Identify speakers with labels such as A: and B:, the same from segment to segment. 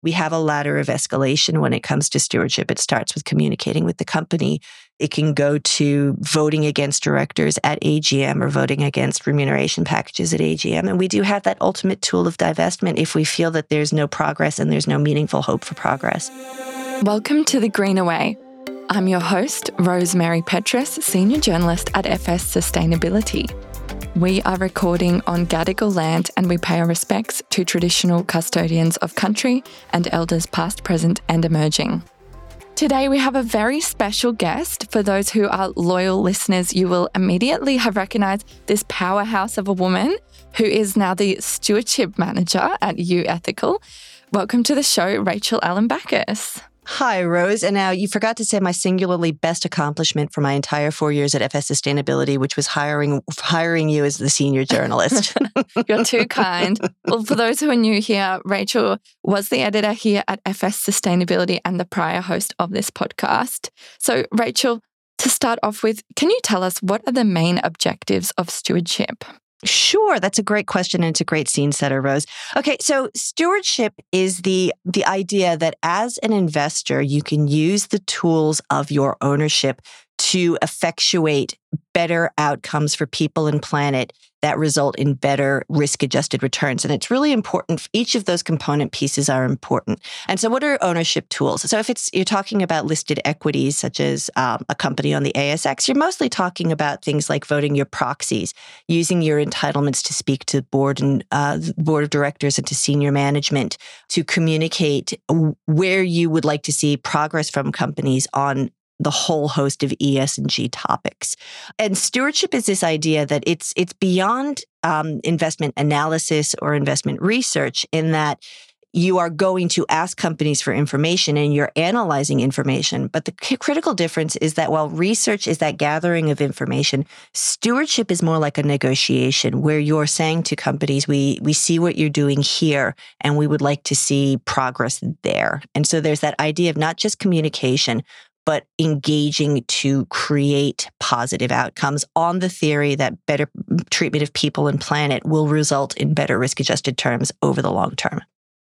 A: We have a ladder of escalation when it comes to stewardship. It starts with communicating with the company. It can go to voting against directors at AGM or voting against remuneration packages at AGM. And we do have that ultimate tool of divestment if we feel that there's no progress and there's no meaningful hope for progress.
B: Welcome to The Greener Way. I'm your host, Rosemary Petrus, Senior Journalist at FS Sustainability. We are recording on Gadigal land and we pay our respects to traditional custodians of country and elders past, present and emerging. Today we have a very special guest. For those who are loyal listeners, you will immediately have recognised this powerhouse of a woman who is now the Stewardship Manager at YouEthical. Welcome to the show, Rachel Allen-Bacchus.
A: Hi, Rose. And now you forgot to say my singularly best accomplishment for my entire 4 years at FS Sustainability, which was hiring you as the senior journalist.
B: You're too kind. Well, for those who are new here, Rachel was the editor here at FS Sustainability and the prior host of this podcast. So, Rachel, to start off with, can you tell us what are the main objectives of stewardship?
A: Sure. That's a great question, and it's a great scene setter, Rose. Okay, so stewardship is the idea that as an investor, you can use the tools of your ownership to effectuate better outcomes for people and planet that result in better risk-adjusted returns. And it's really important. Each of those component pieces are important. And so what are ownership tools? So if you're talking about listed equities, such as a company on the ASX, you're mostly talking about things like voting your proxies, using your entitlements to speak to the board and board of directors and to senior management to communicate where you would like to see progress from companies on the whole host of ESG topics. And stewardship is this idea that it's beyond investment analysis or investment research, in that you are going to ask companies for information and you're analyzing information. But the critical difference is that while research is that gathering of information, stewardship is more like a negotiation where you're saying to companies, we see what you're doing here and we would like to see progress there. And so there's that idea of not just communication, but engaging to create positive outcomes on the theory that better treatment of people and planet will result in better risk-adjusted terms over the long term.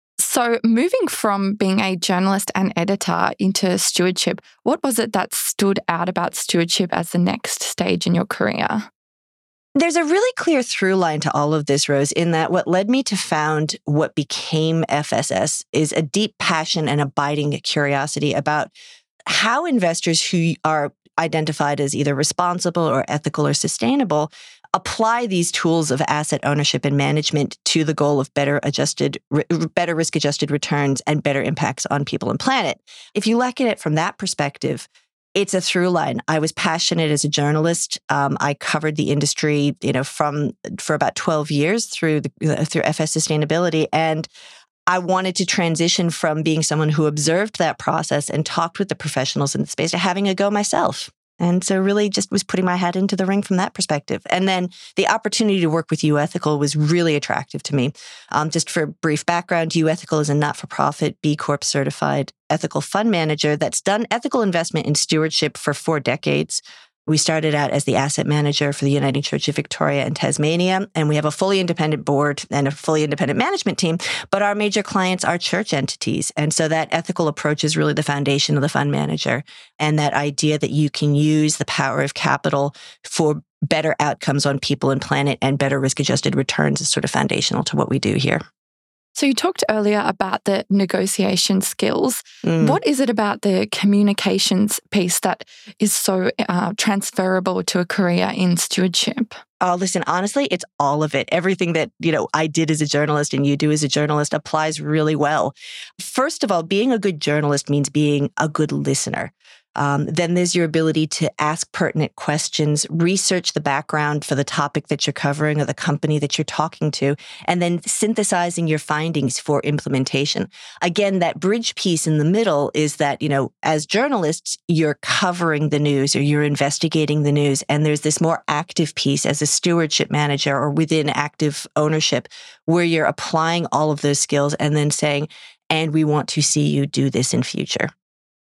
B: So moving from being a journalist and editor into stewardship, what was it that stood out about stewardship as the next stage in your career?
A: There's a really clear through line to all of this, Rose, in that what led me to found what became FSS is a deep passion and abiding curiosity about how investors who are identified as either responsible or ethical or sustainable apply these tools of asset ownership and management to the goal of better risk-adjusted returns and better impacts on people and planet. If you look at it from that perspective, it's a through line. I was passionate as a journalist. I covered the industry, for about 12 years through FS Sustainability, and I wanted to transition from being someone who observed that process and talked with the professionals in the space to having a go myself. And so really just was putting my hat into the ring from that perspective. And then the opportunity to work with YouEthical was really attractive to me. Just for brief background, YouEthical is a not-for-profit B Corp certified ethical fund manager that's done ethical investment in stewardship for 4 decades. We started out as the asset manager for the Uniting Church of Victoria and Tasmania, and we have a fully independent board and a fully independent management team, but our major clients are church entities. And so that ethical approach is really the foundation of the fund manager, and that idea that you can use the power of capital for better outcomes on people and planet and better risk-adjusted returns is sort of foundational to what we do here.
B: So you talked earlier about the negotiation skills. What is it about the communications piece that is so transferable to a career in stewardship?
A: Oh, listen, honestly, it's all of it. Everything that, I did as a journalist and you do as a journalist applies really well. First of all, being a good journalist means being a good listener. Then there's your ability to ask pertinent questions, research the background for the topic that you're covering or the company that you're talking to, and then synthesizing your findings for implementation. Again, that bridge piece in the middle is that, as journalists, you're covering the news or you're investigating the news. And there's this more active piece as a stewardship manager or within active ownership where you're applying all of those skills and then saying, and we want to see you do this in future.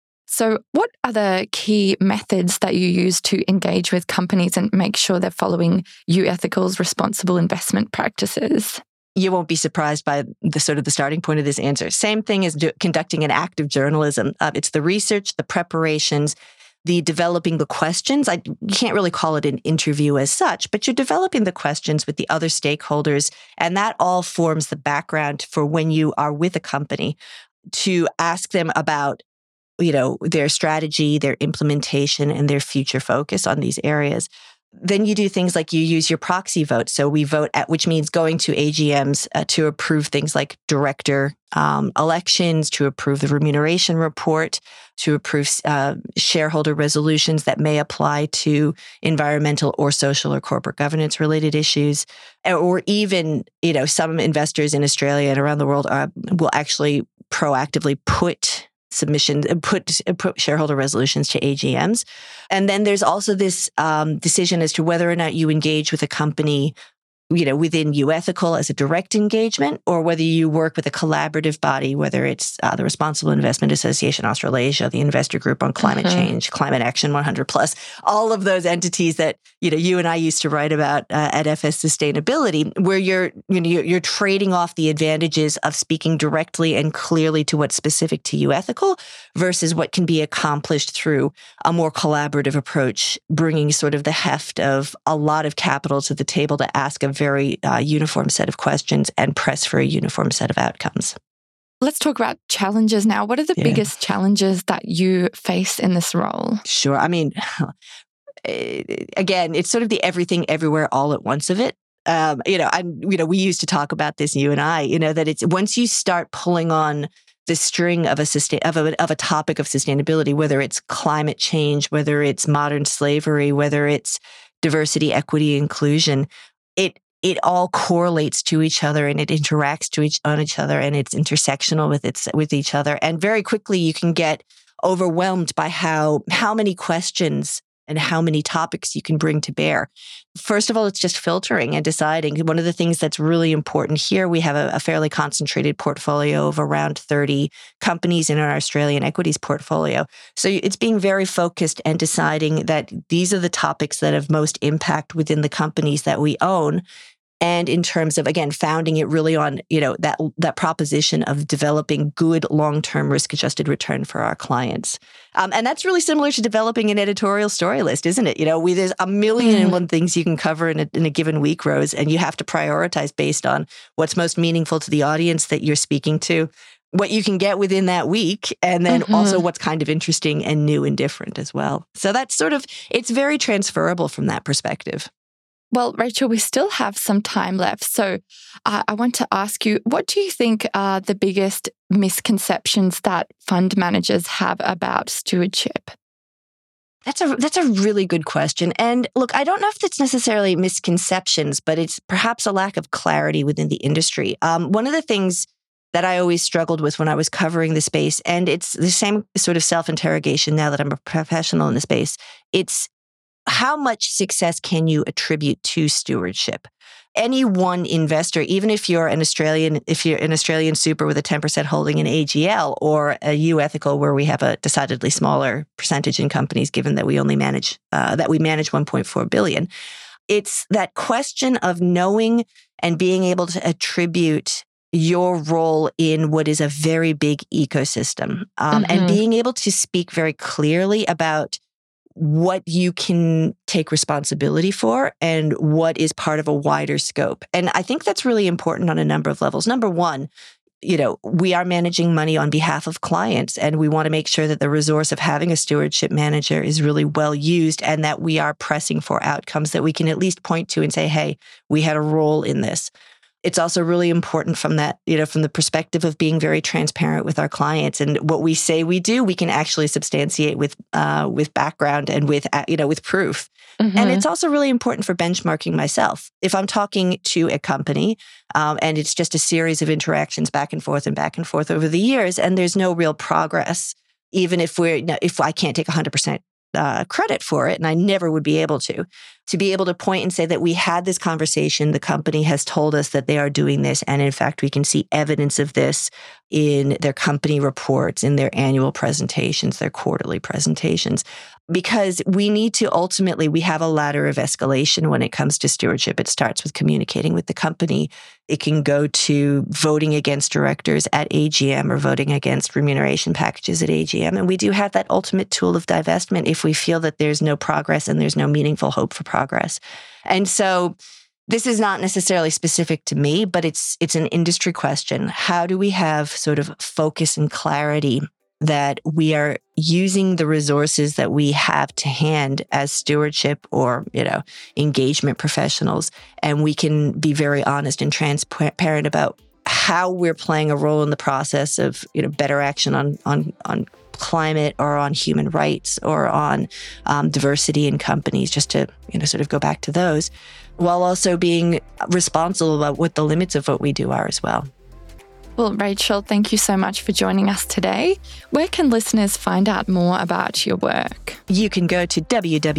B: So what are the key methods that you use to engage with companies and make sure they're following YouEthical's responsible investment practices?
A: you won't be surprised by the sort of the starting point of this answer. Same thing as conducting an active journalism. It's the research, the preparations, the developing the questions. You can't really call it an interview as such, but you're developing the questions with the other stakeholders. And that all forms the background for when you are with a company to ask them about, their strategy, their implementation, and their future focus on these areas. Then you do things like you use your proxy vote. So we vote which means going to AGMs to approve things like director elections, to approve the remuneration report, to approve shareholder resolutions that may apply to environmental or social or corporate governance related issues. Or even, some investors in Australia and around the world will actually proactively put shareholder resolutions to AGMs. And then there's also this decision as to whether or not you engage with a company, within YouEthical as a direct engagement, or whether you work with a collaborative body, whether it's the Responsible Investment Association Australasia, the Investor Group on Climate Change, Climate Action 100+, all of those entities that, you and I used to write about at FS Sustainability, where you're trading off the advantages of speaking directly and clearly to what's specific to YouEthical versus what can be accomplished through a more collaborative approach, bringing sort of the heft of a lot of capital to the table to ask a very uniform set of questions and press for a uniform set of outcomes.
B: Let's talk about challenges now. What are the biggest challenges that you face in this role?
A: Sure. I mean, again, it's sort of the everything, everywhere, all at once of it. We used to talk about this, you and I, that it's once you start pulling on the string of a topic of sustainability, whether it's climate change, whether it's modern slavery, whether it's diversity, equity, inclusion, it all correlates to each other and it interacts on each other and it's intersectional with each other. And very quickly you can get overwhelmed by how many questions and how many topics you can bring to bear. First of all, it's just filtering and deciding. One of the things that's really important here, we have a fairly concentrated portfolio of around 30 companies in our Australian equities portfolio. So it's being very focused and deciding that these are the topics that have most impact within the companies that we own. And in terms of, again, founding it really on, that proposition of developing good long-term risk-adjusted return for our clients. And that's really similar to developing an editorial story list, isn't it? There's a million and one things you can cover in a given week, Rose, and you have to prioritize based on what's most meaningful to the audience that you're speaking to, what you can get within that week, and then also what's kind of interesting and new and different as well. So that's it's very transferable from that perspective.
B: Well, Rachel, we still have some time left. So I want to ask you, what do you think are the biggest misconceptions that fund managers have about stewardship?
A: That's a really good question. And look, I don't know if it's necessarily misconceptions, but it's perhaps a lack of clarity within the industry. One of the things that I always struggled with when I was covering the space, and it's the same sort of self-interrogation now that I'm a professional in the space, it's how much success can you attribute to stewardship? Any one investor, even if you're an Australian super with a 10% holding in AGL or a YouEthical where we have a decidedly smaller percentage in companies, given that we only manage 1.4 billion, it's that question of knowing and being able to attribute your role in what is a very big ecosystem, and being able to speak very clearly about what you can take responsibility for and what is part of a wider scope. And I think that's really important on a number of levels. Number one, we are managing money on behalf of clients, and we want to make sure that the resource of having a stewardship manager is really well used and that we are pressing for outcomes that we can at least point to and say, hey, we had a role in this. It's also really important from that, from the perspective of being very transparent with our clients, and what we say we do, we can actually substantiate with background and with proof. And it's also really important for benchmarking myself. If I'm talking to a company, and it's just a series of interactions back and forth over the years, and there's no real progress, even if I can't take 100% credit for it, and I never would be able to be able to point and say that we had this conversation, the company has told us that they are doing this, and in fact, we can see evidence of this in their company reports, in their annual presentations, their quarterly presentations. because we need to ultimately, we have a ladder of escalation when it comes to stewardship. It starts with communicating with the company. It can go to voting against directors at AGM or voting against remuneration packages at AGM. And we do have that ultimate tool of divestment if we feel that there's no progress and there's no meaningful hope for progress. And so this is not necessarily specific to me, but it's an industry question. How do we have sort of focus and clarity that we are using the resources that we have to hand as stewardship or, engagement professionals, and we can be very honest and transparent about how we're playing a role in the process of, better action on climate or on human rights or on diversity in companies, just to, sort of go back to those, while also being responsible about what the limits of what we do are as well.
B: Well, Rachel, thank you so much for joining us today. Where can listeners find out more about your work?
A: You can go to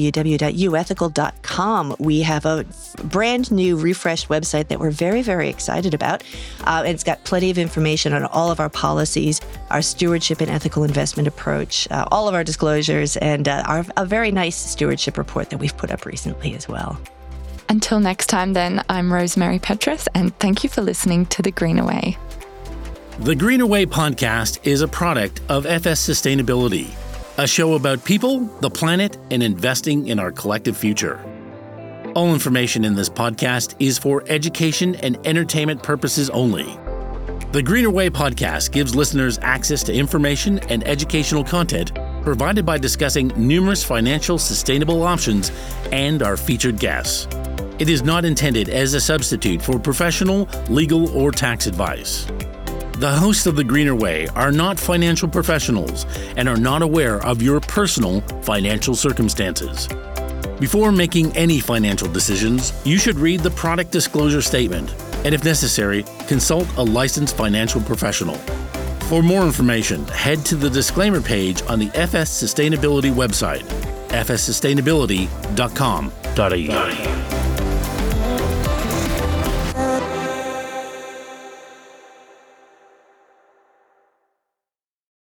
A: www.uethical.com. We have a brand new refreshed website that we're very, very excited about. It's got plenty of information on all of our policies, our stewardship and ethical investment approach, all of our disclosures, and a very nice stewardship report that we've put up recently as well.
B: Until next time then, I'm Rosemary Petrus, and thank you for listening to The Greener Way.
C: The Greener Way podcast is a product of FS Sustainability, a show about people, the planet, and investing in our collective future. All information in this podcast is for education and entertainment purposes only. The Greener Way podcast gives listeners access to information and educational content provided by discussing numerous financial sustainable options and our featured guests. It is not intended as a substitute for professional, legal, or tax advice. The hosts of The Greener Way are not financial professionals and are not aware of your personal financial circumstances. Before making any financial decisions, you should read the product disclosure statement and, if necessary, consult a licensed financial professional. For more information, head to the disclaimer page on the FS Sustainability website, fssustainability.com.au.